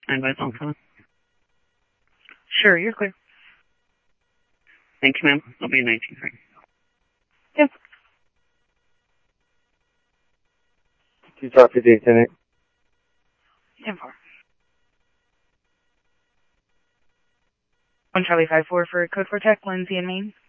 And by phone call. Sure, you're clear. Thank you, ma'am. I'll be in 19. Yes. Can you talk to the attendant? 10-4. 1 Charlie 5-4 for code for tech, Lindsay and Maine.